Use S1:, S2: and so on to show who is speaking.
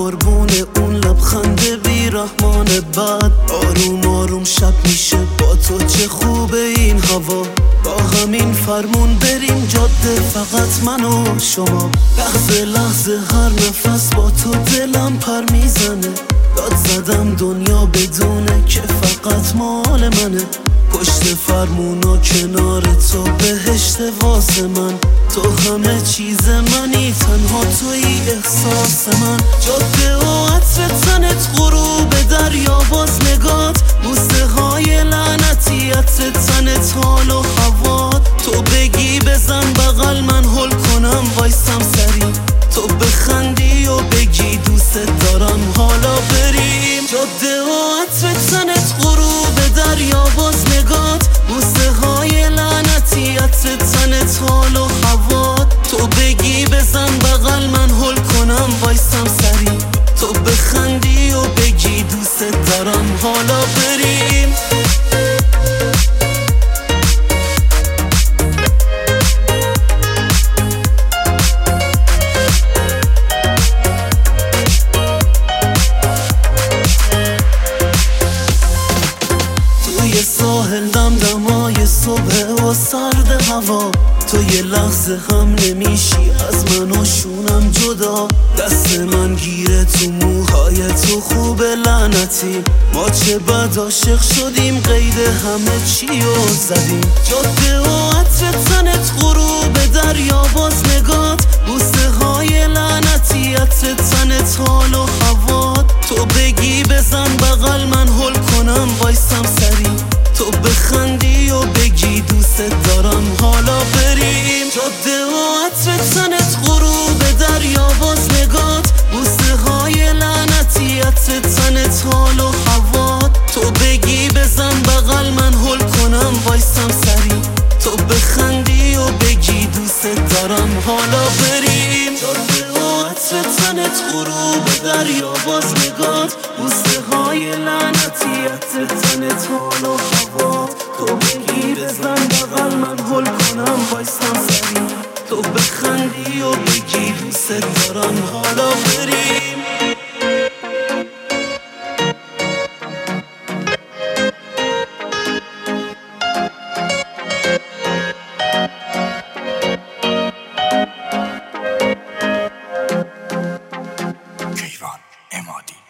S1: خماربونه اون لبخند بیرحمان بد. آروم آروم شب میشه با تو، چه خوبه این هوا. با همین فرمون بریم جاده، فقط من و شما. لحظه لحظه هر نفس با تو دلم پر میزنه. داد زدم دنیا بدونه که فقط مال منه. پشت فرمونا کنار تو بهشت واسه من. تو همه چیز منی، تنها توی احساس من. جاده و عطر تنت، غروب دریا، باز نگات، بوسه های لعنتی، عطر تنت، حال و هوات. تو بگی بزن بغل من هل کنم وایسم سری. تو بخندی و بگی دوست دارم حالا بریم. جاده و عطر تنت، غروب دریا، باز نگات، بوسه های لعنتی، عطر تنت، حال و هوات. تو بگی بزن بغل من هل کنم وایسم سری. تو بخندی و بگی دوست دارم حالا بریم. توی ساحل دمدمای صبح و سرد هوا. تو یه لحظه هم نمیشی از من و شونم جدا. دست من گیره تو موهای تو، خوبه لعنتی. ما چه بد عاشق شدیم، قید همه چی رو زدیم. جاده و عطر تنت، غروب دریا، باز نگات، بوسه های لعنتی، عطر تنت، حال و هوات. تو بگی بزن بغل من هل کنم وایسم سری. تو بخندی و بگی دوست دارم حالا بریم. جاده و عطر تنت، غروب دریا، باز نگات، بوسه های لعنتی، عطر تنت، حال و هوات. تو بگی بزن بغل من هل کنم وایسم سری. تو بخندی و بگی دوست دارم حالا بریم. جاده و عطر تنت، غروب دریا، باز نگات، بوسه های لعنتی، عطر تنت، حال و هوات. تو بگی بزن بغل من هل کنم وایسم سری. تو بخندی و بگی دوست دارم حالا بریم.
S2: کیوان امادی